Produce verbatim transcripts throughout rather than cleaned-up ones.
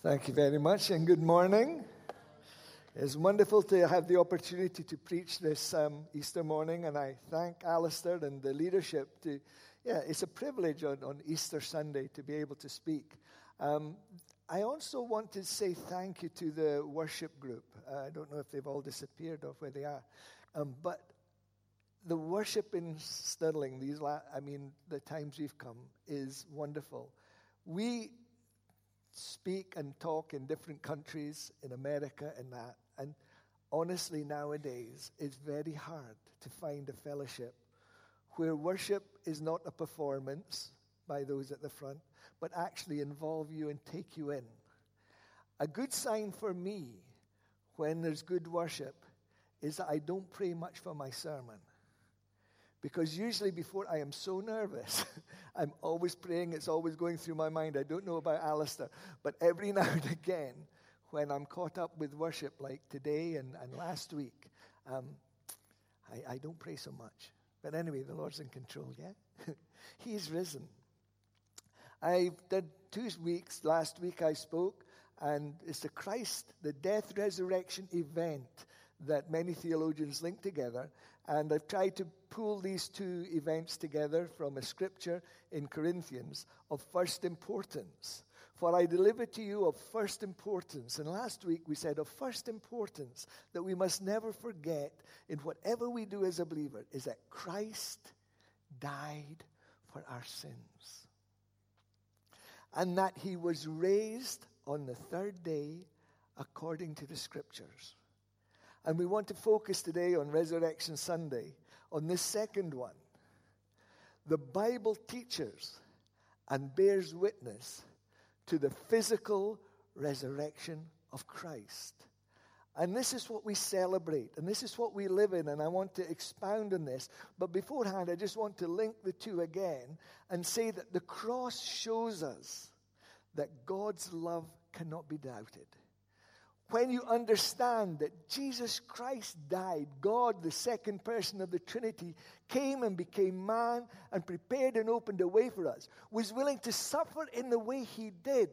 Thank you very much, and good morning. It's wonderful to have the opportunity to preach this um, Easter morning, and I thank Alistair and the leadership. To, yeah, it's a privilege on, on Easter Sunday to be able to speak. Um, I also want to say thank you to the worship group. Uh, I don't know if they've all disappeared or where they are, um, but the worship in Stirling, these, la- I mean, the times we've come, is wonderful. We speak and talk in different countries, in America and that. And honestly, nowadays, it's very hard to find a fellowship where worship is not a performance by those at the front, but actually involve you and take you in. A good sign for me when there's good worship is that I don't pray much for my sermon. Because usually before I am so nervous, I'm always praying, it's always going through my mind. I don't know about Alistair, but every now and again, when I'm caught up with worship like today and, and last week, um, I, I don't pray so much. But anyway, the Lord's in control, yeah? He's risen. I did two weeks, last week I spoke, and it's the Christ, the death resurrection event that many theologians link together. And I've tried to pull these two events together from a scripture in Corinthians of first importance. For I deliver to you of first importance. And last week we said of first importance that we must never forget in whatever we do as a believer is that Christ died for our sins. And that he was raised on the third day according to the scriptures. And we want to focus today on Resurrection Sunday, on this second one. The Bible teaches and bears witness to the physical resurrection of Christ. And this is what we celebrate, and this is what we live in, and I want to expound on this. But beforehand, I just want to link the two again and say that the cross shows us that God's love cannot be doubted. When you understand that Jesus Christ died, God, the second person of the Trinity, came and became man and prepared and opened a way for us, was willing to suffer in the way he did,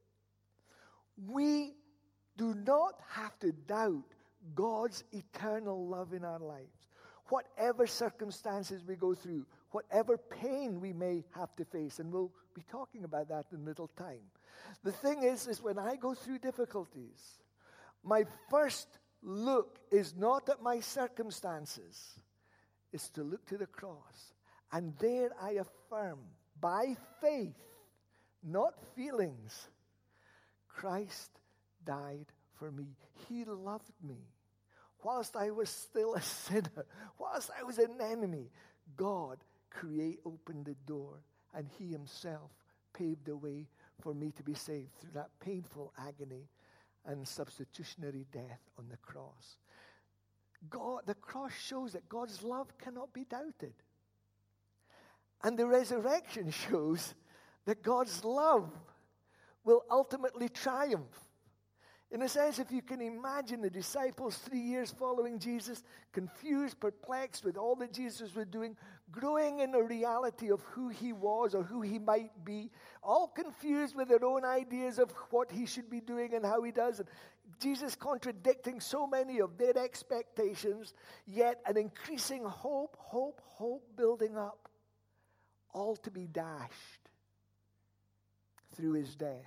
we do not have to doubt God's eternal love in our lives. Whatever circumstances we go through, whatever pain we may have to face, and we'll be talking about that in a little time. The thing is, is when I go through difficulties, my first look is not at my circumstances. It's to look to the cross. And there I affirm, by faith, not feelings, Christ died for me. He loved me. Whilst I was still a sinner, whilst I was an enemy, God create, opened the door, and he himself paved the way for me to be saved through that painful agony and substitutionary death on the cross. God, the cross shows that God's love cannot be doubted. And the resurrection shows that God's love will ultimately triumph. In a sense, if you can imagine the disciples three years following Jesus, confused, perplexed with all that Jesus was doing, growing in a reality of who he was or who he might be, all confused with their own ideas of what he should be doing and how he does, and Jesus contradicting so many of their expectations, yet an increasing hope, hope, hope building up, all to be dashed through his death.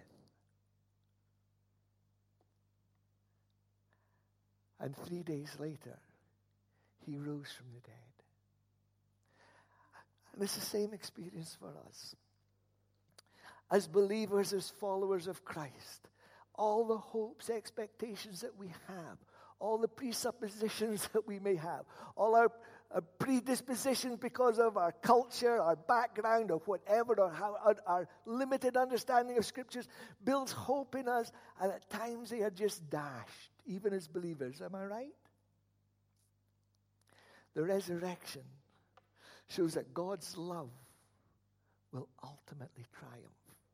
And three days later, he rose from the dead. And it's the same experience for us. As believers, as followers of Christ, all the hopes, expectations that we have, all the presuppositions that we may have, all our, our predispositions because of our culture, our background, or whatever, or how our, our limited understanding of scriptures builds hope in us, and at times they are just dashed. Even as believers, am I right? The resurrection shows that God's love will ultimately triumph.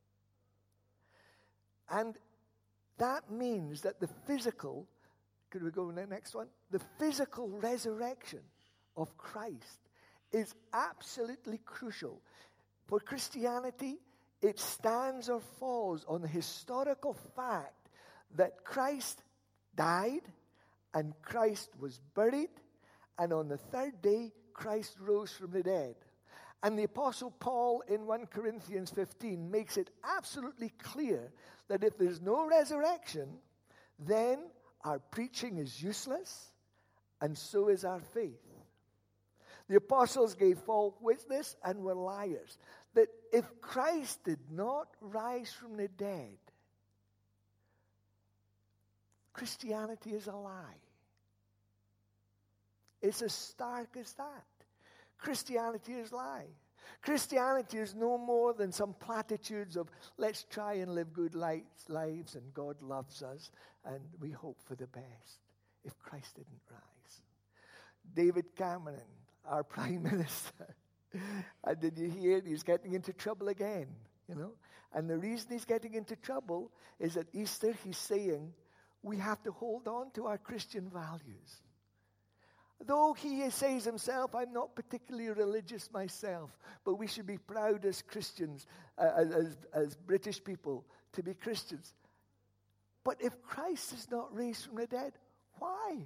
And that means that the physical, could we go to the next one? The physical resurrection of Christ is absolutely crucial. For Christianity, it stands or falls on the historical fact that Christ died and Christ was buried, and on the third day, Christ rose from the dead. And the Apostle Paul in First Corinthians fifteen makes it absolutely clear that if there's no resurrection, then our preaching is useless, and so is our faith. The apostles gave false witness and were liars. That if Christ did not rise from the dead, Christianity is a lie. It's as stark as that. Christianity is a lie. Christianity is no more than some platitudes of let's try and live good lives, lives and God loves us and we hope for the best. If Christ didn't rise. David Cameron, our Prime Minister, and did you hear he's getting into trouble again, you know? And the reason he's getting into trouble is at Easter he's saying we have to hold on to our Christian values. Though he says himself, I'm not particularly religious myself, but we should be proud as Christians, uh, as, as British people, to be Christians. But if Christ is not raised from the dead, why?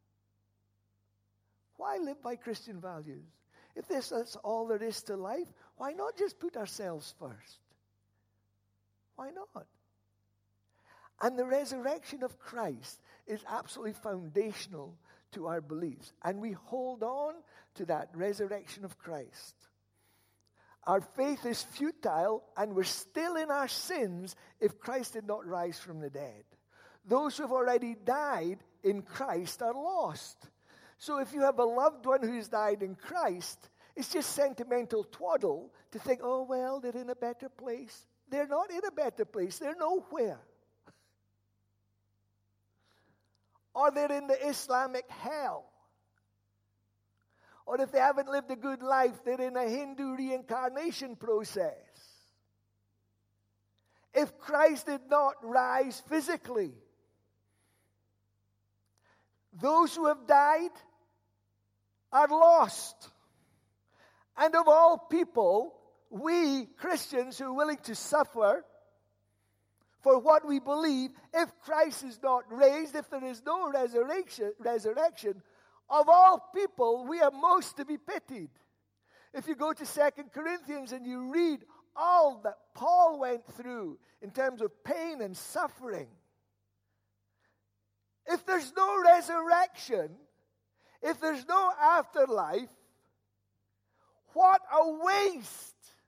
Why live by Christian values? If this is all there is to life, why not just put ourselves first? Why not? And the resurrection of Christ is absolutely foundational to our beliefs. And we hold on to that resurrection of Christ. Our faith is futile and we're still in our sins if Christ did not rise from the dead. Those who have already died in Christ are lost. So if you have a loved one who's died in Christ, it's just sentimental twaddle to think, oh, well, they're in a better place. They're not in a better place. They're nowhere. Or they're in the Islamic hell. Or if they haven't lived a good life, they're in a Hindu reincarnation process. If Christ did not rise physically, those who have died are lost. And of all people, we Christians who are willing to suffer for what we believe, if Christ is not raised, if there is no resurrection, resurrection, of all people, we are most to be pitied. If you go to Second Corinthians and you read all that Paul went through in terms of pain and suffering, if there's no resurrection, if there's no afterlife, what a waste.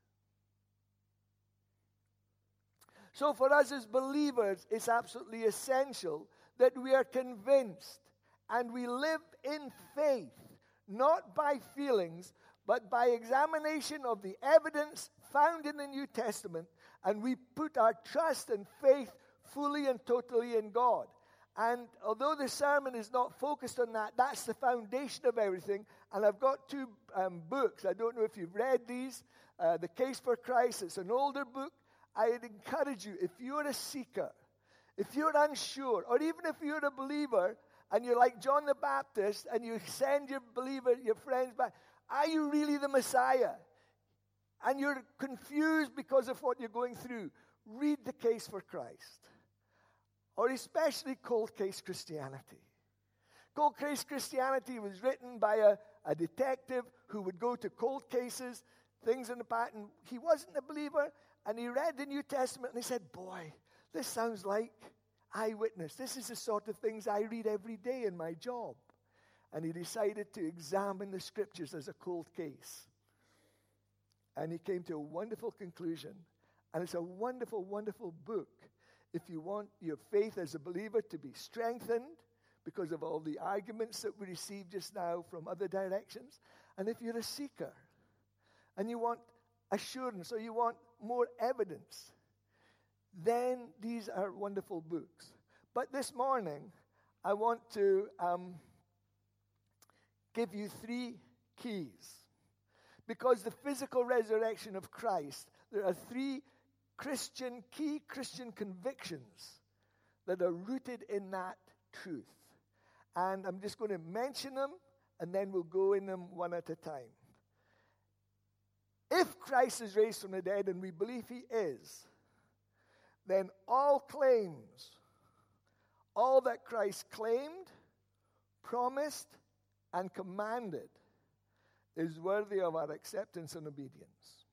So for us as believers, it's absolutely essential that we are convinced and we live in faith, not by feelings, but by examination of the evidence found in the New Testament, and we put our trust and faith fully and totally in God. And although the sermon is not focused on that, that's the foundation of everything. And I've got two um, books. I don't know if you've read these. Uh, The Case for Christ, it's an older book. I'd encourage you, if you're a seeker, if you're unsure, or even if you're a believer, and you're like John the Baptist, and you send your believer, your friends back, are you really the Messiah? And you're confused because of what you're going through, read The Case for Christ. Or especially Cold Case Christianity. Cold Case Christianity was written by a, a detective who would go to cold cases, things in the pattern. He wasn't a believer, and he read the New Testament, and he said, boy, this sounds like eyewitness. This is the sort of things I read every day in my job. And he decided to examine the Scriptures as a cold case. And he came to a wonderful conclusion. And it's a wonderful, wonderful book. If you want your faith as a believer to be strengthened because of all the arguments that we received just now from other directions, and if you're a seeker and you want assurance or you want more evidence, then these are wonderful books. But this morning, I want to um, give you three keys. Because the physical resurrection of Christ, there are three Christian, key Christian convictions that are rooted in that truth. And I'm just going to mention them, and then we'll go in them one at a time. If Christ is raised from the dead, and we believe he is, then all claims All that Christ claimed, promised, and commanded is worthy of our acceptance and obedience.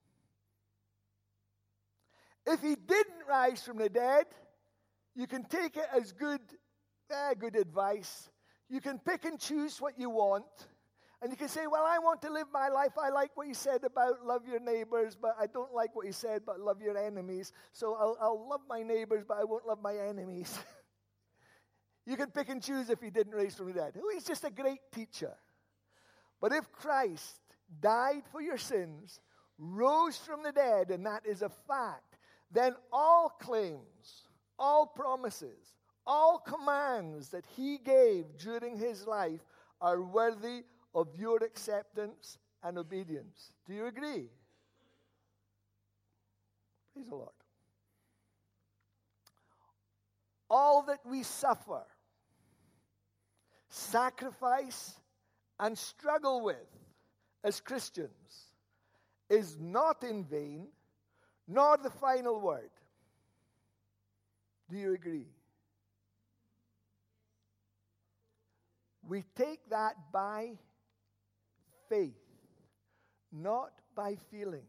If he didn't rise from the dead, you can take it as good, eh, good advice. You can pick and choose what you want. And you can say, well, I want to live my life. I like what he said about love your neighbors, but I don't like what he said about love your enemies. So I'll, I'll love my neighbors, but I won't love my enemies. You can pick and choose if he didn't rise from the dead. Oh, he's just a great teacher. But if Christ died for your sins, rose from the dead, and that is a fact, then all claims, all promises, all commands that he gave during his life are worthy of your acceptance and obedience. Do you agree? Praise the Lord. All that we suffer, sacrifice, and struggle with as Christians is not in vain, nor the final word. Do you agree? We take that by faith, not by feelings.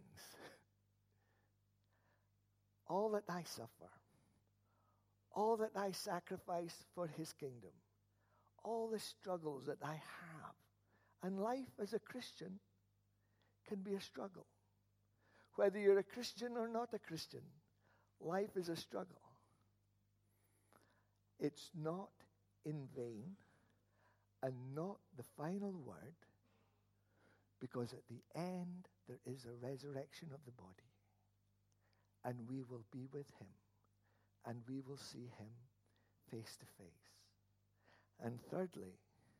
All that I suffer, all that I sacrifice for his kingdom, all the struggles that I have, and life as a Christian can be a struggle. Whether you're a Christian or not a Christian, life is a struggle. It's not in vain and not the final word, because at the end there is a resurrection of the body, and we will be with him, and we will see him face to face. And thirdly,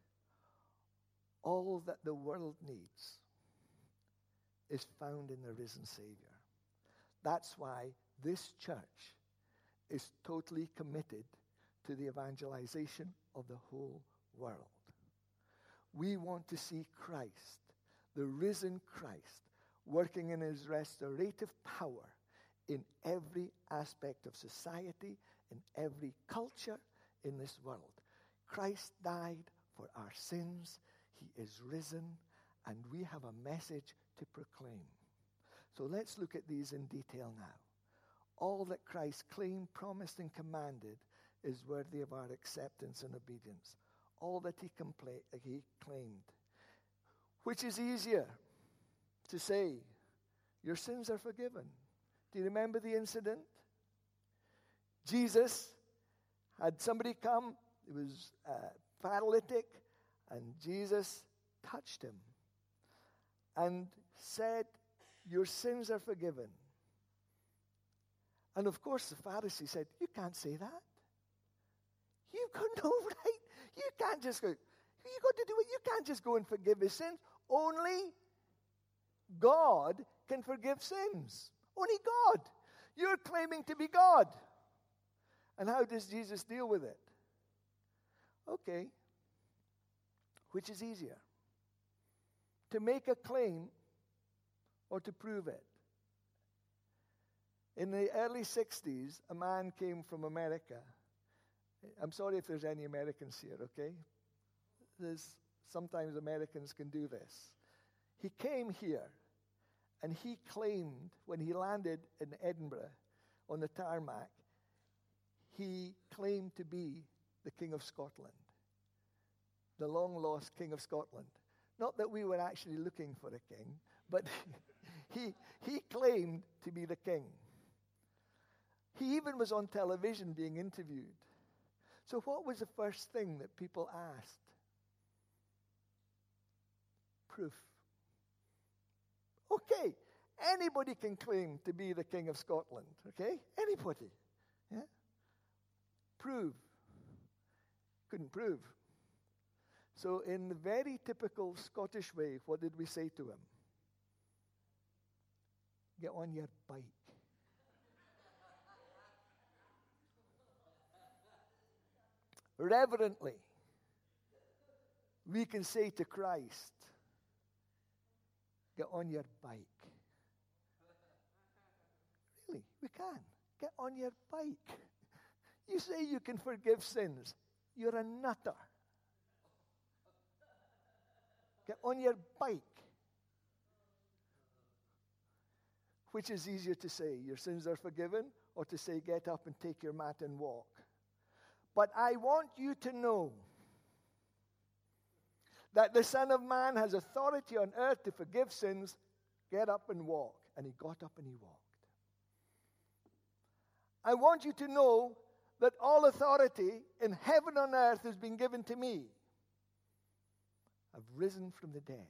all that the world needs is found in the risen Savior. That's why this church is totally committed to the evangelization of the whole world. We want to see Christ, the risen Christ, working in his restorative power in every aspect of society, in every culture in this world. Christ died for our sins. He is risen, and we have a message to proclaim. So let's look at these in detail now. All that Christ claimed, promised, and commanded is worthy of our acceptance and obedience. All that he, compla- he claimed. Which is easier to say, your sins are forgiven. Do you remember the incident? Jesus had somebody come, he was uh, paralytic, and Jesus touched him and said, your sins are forgiven. And of course the Pharisee said, you can't say that. You've got no right. You can't just go, you got to do it. You can't just go and forgive his sins. Only God can forgive sins. Only God. You're claiming to be God. And how does Jesus deal with it? Okay. Which is easier? To make a claim or to prove it? In the early sixties, a man came from America. I'm sorry if there's any Americans here, okay? There's, sometimes Americans can do this. He came here, and he claimed, when he landed in Edinburgh on the tarmac, he claimed to be the King of Scotland, the long-lost King of Scotland. Not that we were actually looking for a king, but he, he claimed to be the king. He even was on television being interviewed. So what was the first thing that people asked? Proof. Okay, anybody can claim to be the King of Scotland, okay? Anybody. Yeah? Prove. Couldn't prove. So in the very typical Scottish way, what did we say to him? Get on your bike. Reverently, we can say to Christ, get on your bike. Really, we can. Get on your bike. You say you can forgive sins. You're a nutter. Get on your bike. Which is easier to say, your sins are forgiven, or to say, get up and take your mat and walk? But I want you to know that the Son of Man has authority on earth to forgive sins. Get up and walk. And he got up and he walked. I want you to know that all authority in heaven and earth has been given to me. I've risen from the dead.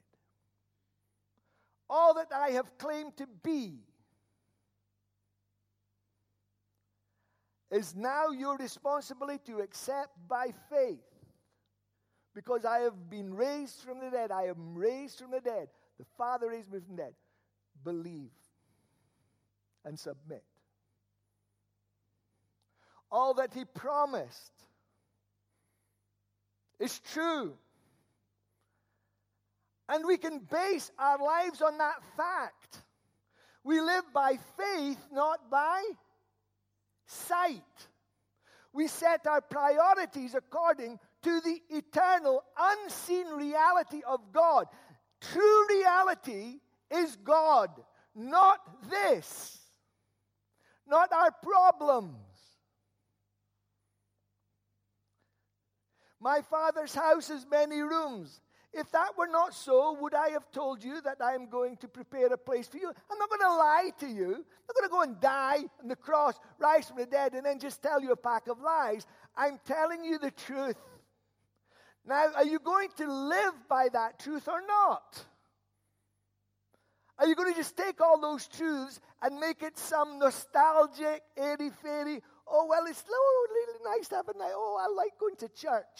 All that I have claimed to be is now your responsibility to accept by faith. Because I have been raised from the dead. I am raised from the dead. The Father raised me from the dead. Believe and submit. All that he promised is true. And we can base our lives on that fact. We live by faith, not by sight. We set our priorities according to the eternal, unseen reality of God. True reality is God, not this, not our problems. My Father's house has many rooms. If that were not so, would I have told you that I am going to prepare a place for you? I'm not going to lie to you. I'm not going to go and die on the cross, rise from the dead, and then just tell you a pack of lies. I'm telling you the truth. Now, are you going to live by that truth or not? Are you going to just take all those truths and make it some nostalgic, airy-fairy, oh, well, it's really nice to have a night, oh, I like going to church?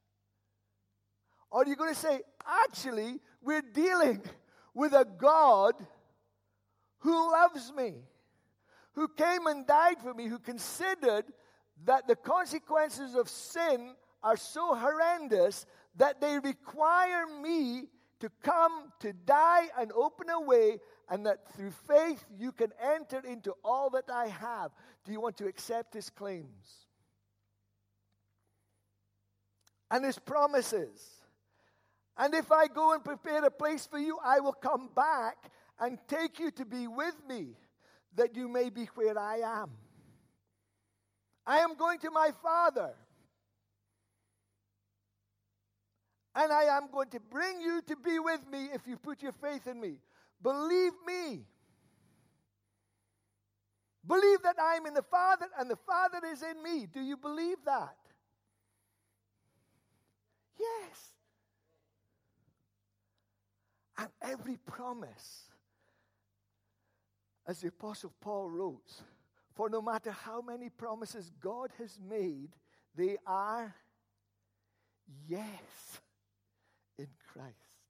Or are you going to say, actually, we're dealing with a God who loves me, who came and died for me, who considered that the consequences of sin are so horrendous that they require me to come to die and open a way, and that through faith you can enter into all that I have. Do you want to accept his claims and his promises? And if I go and prepare a place for you, I will come back and take you to be with me, that you may be where I am. I am going to my Father, and I am going to bring you to be with me if you put your faith in me. Believe me. Believe that I am in the Father and the Father is in me. Do you believe that? Yes. And every promise, as the Apostle Paul wrote, for no matter how many promises God has made, they are yes in Christ.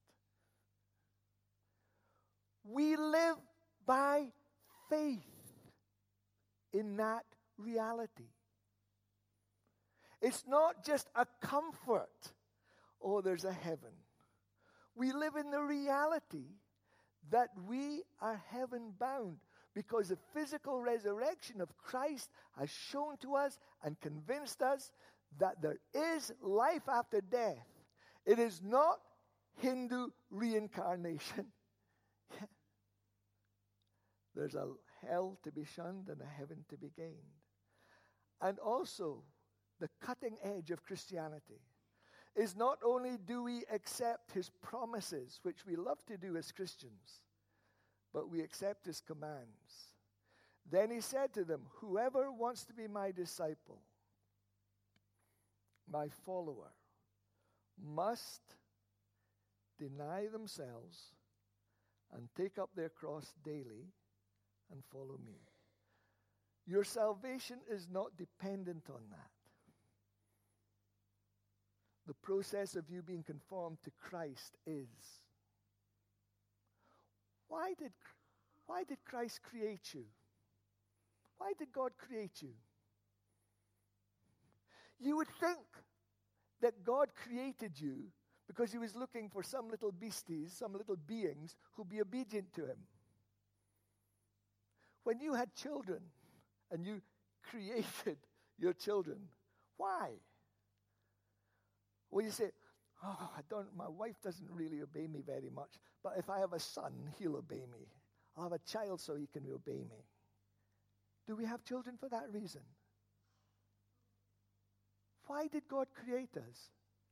We live by faith in that reality. It's not just a comfort. Oh, there's a heaven. We live in the reality that we are heaven bound, because the physical resurrection of Christ has shown to us and convinced us that there is life after death. It is not Hindu reincarnation. There's a hell to be shunned and a heaven to be gained. And also, the cutting edge of Christianity is not only do we accept his promises, which we love to do as Christians, but we accept his commands. Then he said to them, whoever wants to be my disciple, my follower, must deny themselves and take up their cross daily and follow me. Your salvation is not dependent on that. The process of you being conformed to Christ is. Why did, why did Christ create you? Why did God create you? You would think that God created you because he was looking for some little beasties, some little beings who'd be obedient to him. When you had children and you created your children. Why? Well, you say, oh, I don't, my wife doesn't really obey me very much, but if I have a son, he'll obey me. I'll have a child so he can obey me. Do we have children for that reason? Why did God create us?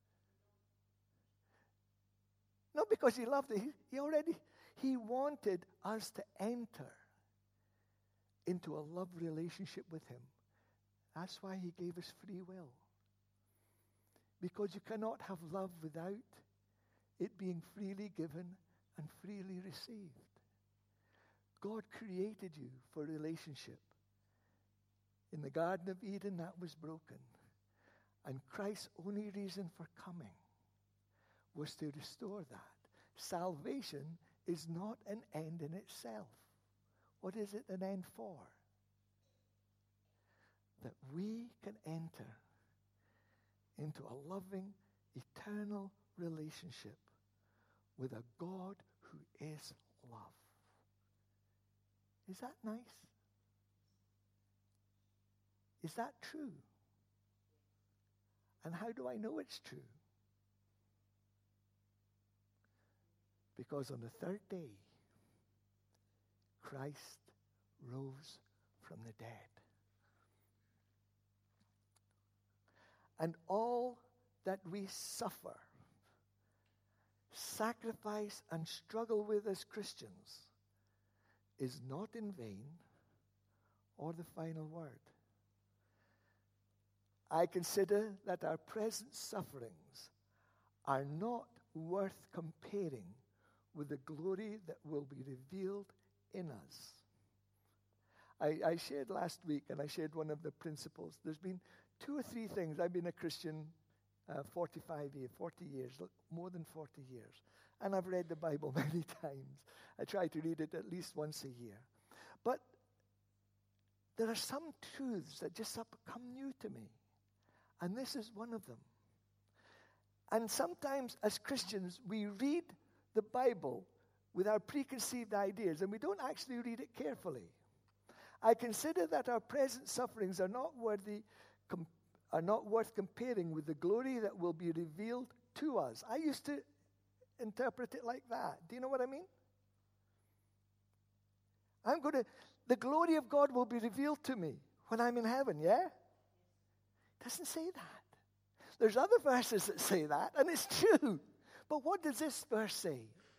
Not because he loved it. He, he already, he wanted us to enter into a love relationship with him. That's why he gave us free will. Because you cannot have love without it being freely given and freely received. God created you for relationship. In the Garden of Eden, that was broken. And Christ's only reason for coming was to restore that. Salvation is not an end in itself. What is it an end for? That we can enter into a loving, eternal relationship with a God who is love. Is that nice? Is that true? And how do I know it's true? Because on the third day, Christ rose from the dead. And all that we suffer, sacrifice, and struggle with as Christians is not in vain or the final word. I consider that our present sufferings are not worth comparing with the glory that will be revealed in us. I, I shared last week, and I shared one of the principles. There's been two or three things. I've been a Christian uh, forty-five years, forty years, more than forty years. And I've read the Bible many times. I try to read it at least once a year. But there are some truths that just have come new to me. And this is one of them. And sometimes as Christians, we read the Bible with our preconceived ideas, and we don't actually read it carefully. I consider that our present sufferings are not worthy, com- are not worth comparing with the glory that will be revealed to us. I used to interpret it like that. Do you know what I mean? I'm going to, the glory of God will be revealed to me when I'm in heaven, yeah? It doesn't say that. There's other verses that say that, and it's true. But what does this verse say?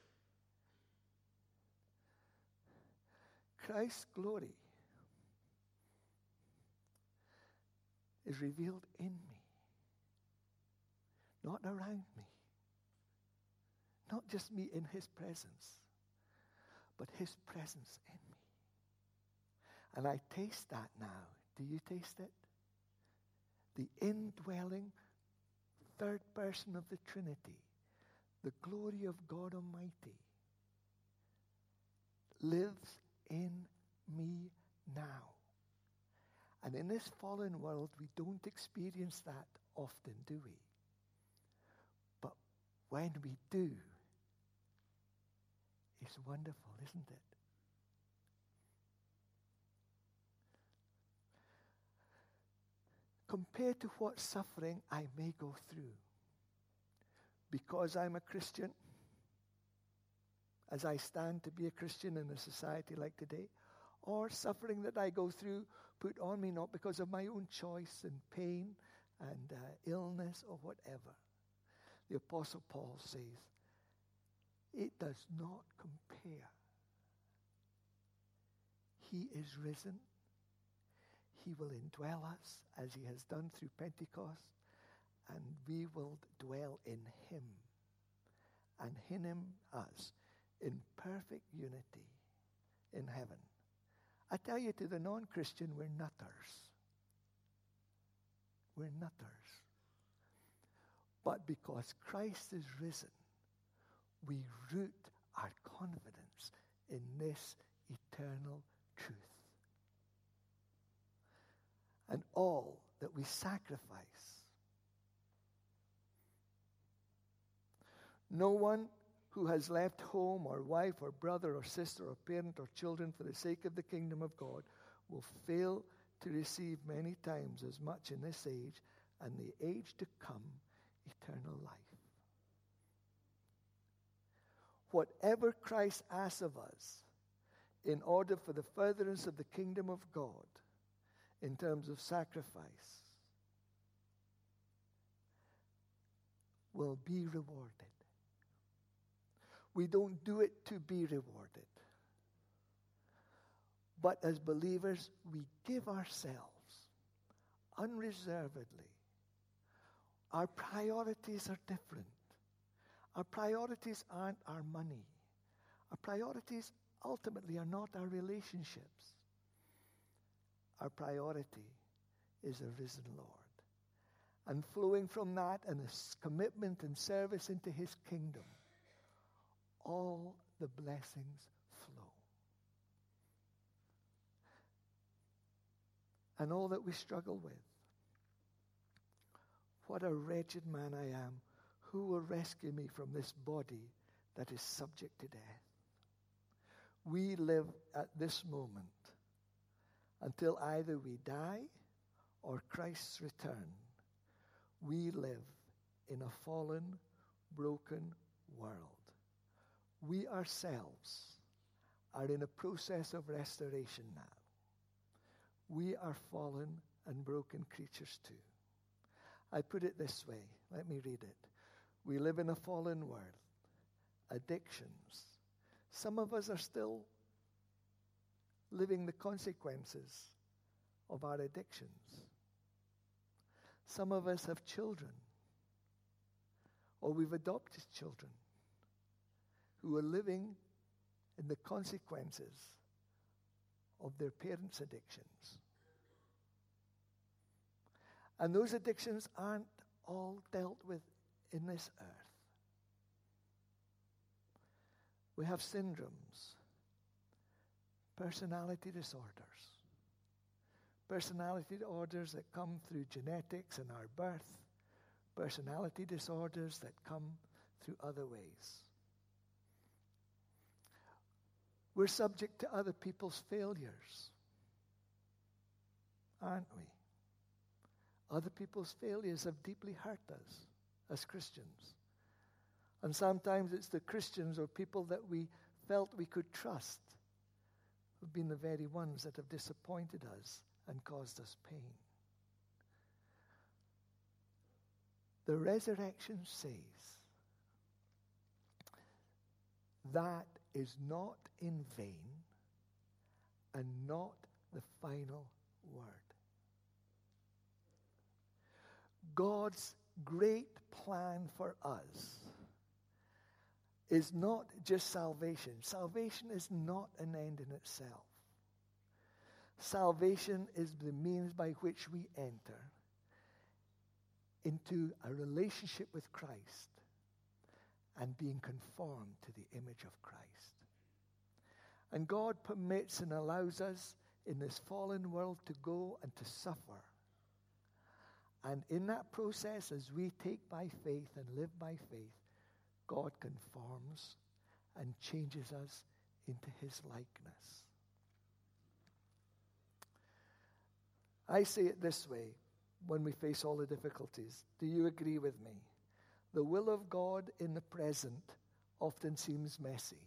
Christ's glory is revealed in me, not around me. Not just me in his presence, but his presence in me. And I taste that now. Do you taste it? The indwelling third person of the Trinity, the glory of God Almighty, lives in me now. And in this fallen world, we don't experience that often, do we? But when we do, it's wonderful, isn't it? Compared to what suffering I may go through because I'm a Christian, as I stand to be a Christian in a society like today, or suffering that I go through put on me not because of my own choice and pain and uh, illness or whatever. The Apostle Paul says, it does not compare. He is risen. He will indwell us as he has done through Pentecost, and we will dwell in him, and in him us, in perfect unity in heaven. I tell you, to the non-Christian, we're nutters. We're nutters. But because Christ is risen, we root our confidence in this eternal truth. And all that we sacrifice, no one who has left home or wife or brother or sister or parent or children for the sake of the kingdom of God will fail to receive many times as much in this age and the age to come, eternal life. Whatever Christ asks of us in order for the furtherance of the kingdom of God in terms of sacrifice will be rewarded. We don't do it to be rewarded. But as believers, we give ourselves unreservedly. Our priorities are different. Our priorities aren't our money. Our priorities ultimately are not our relationships. Our priority is a risen Lord. And flowing from that and a commitment and service into his kingdom, all the blessings flow. And all that we struggle with. What a wretched man I am. Who will rescue me from this body that is subject to death? We live at this moment until either we die or Christ's return. We live in a fallen, broken world. We ourselves are in a process of restoration now. We are fallen and broken creatures too. I put it this way. Let me read it. We live in a fallen world. Addictions. Some of us are still living the consequences of our addictions. Some of us have children, or we've adopted children who are living in the consequences of their parents' addictions. And those addictions aren't all dealt with in this earth. We have syndromes, personality disorders, personality disorders that come through genetics and our birth, personality disorders that come through other ways. We're subject to other people's failures, aren't we? Other people's failures have deeply hurt us as Christians. And sometimes it's the Christians or people that we felt we could trust who've been the very ones that have disappointed us and caused us pain. The resurrection says that is not in vain and not the final word. God's great plan for us is not just salvation. Salvation is not an end in itself. Salvation is the means by which we enter into a relationship with Christ and being conformed to the image of Christ. And God permits and allows us in this fallen world to go and to suffer. And in that process, as we take by faith and live by faith, God conforms and changes us into his likeness. I say it this way when we face all the difficulties. Do you agree with me? The will of God in the present often seems messy.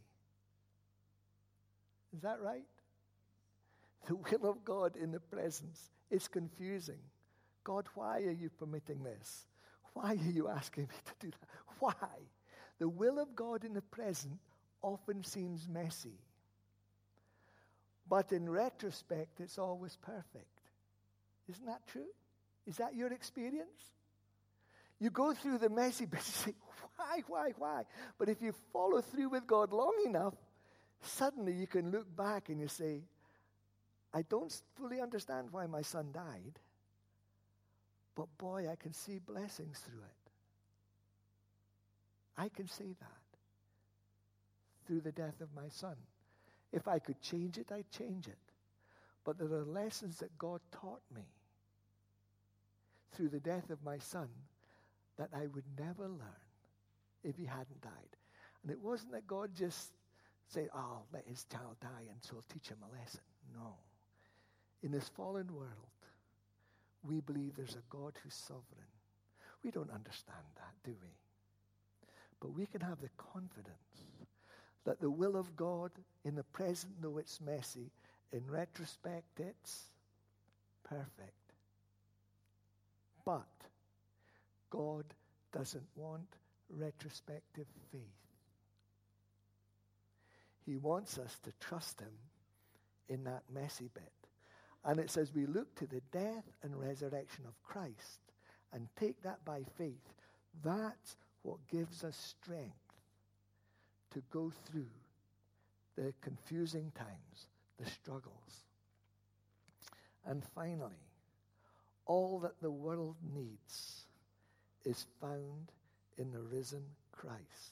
Is that right? The will of God in the present is confusing. God, why are you permitting this? Why are you asking me to do that? Why? The will of God in the present often seems messy. But in retrospect, it's always perfect. Isn't that true? Is that your experience? You go through the messy bits and say, why, why, why? But if you follow through with God long enough, suddenly you can look back and you say, I don't fully understand why my son died, but boy, I can see blessings through it. I can say that through the death of my son. If I could change it, I'd change it. But there are lessons that God taught me through the death of my son that I would never learn if he hadn't died. And it wasn't that God just said, oh, let his child die and so I'll teach him a lesson. No. In this fallen world, we believe there's a God who's sovereign. We don't understand that, do we? But we can have the confidence that the will of God in the present, though it's messy, in retrospect, it's perfect. But God doesn't want retrospective faith. He wants us to trust him in that messy bit. And it says we look to the death and resurrection of Christ and take that by faith. That's what gives us strength to go through the confusing times, the struggles. And finally, all that the world needs is found in the risen Christ.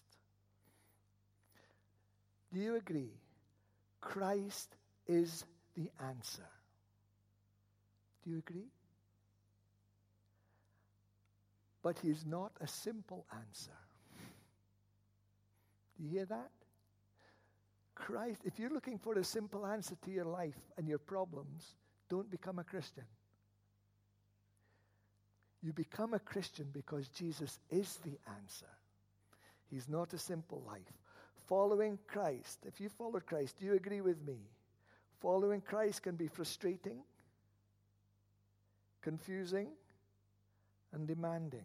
Do you agree? Christ is the answer. Do you agree? But he is not a simple answer. Do you hear that? Christ, if you're looking for a simple answer to your life and your problems, don't become a Christian. You become a Christian because Jesus is the answer. He's not a simple life. Following Christ, if you followed Christ, do you agree with me? Following Christ can be frustrating, confusing, and demanding.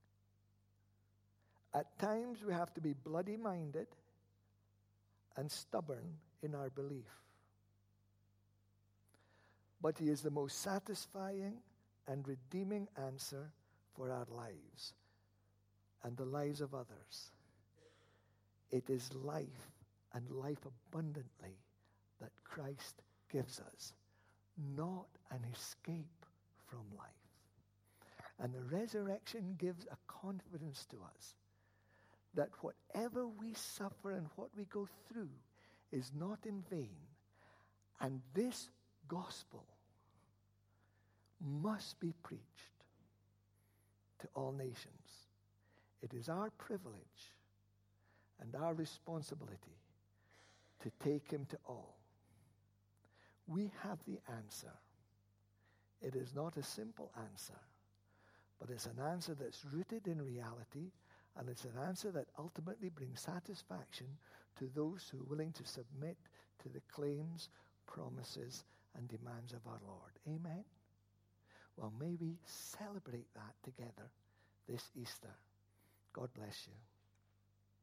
At times we have to be bloody-minded and stubborn in our belief. But he is the most satisfying and redeeming answer for our lives and the lives of others. It is life and life abundantly that Christ gives us, not an escape from life. And the resurrection gives a confidence to us that whatever we suffer and what we go through is not in vain. And this gospel must be preached to all nations. It is our privilege and our responsibility to take him to all. We have the answer. It is not a simple answer, but it's an answer that's rooted in reality, and it's an answer that ultimately brings satisfaction to those who are willing to submit to the claims, promises, and demands of our Lord. Amen? Well, may we celebrate that together this Easter. God bless you.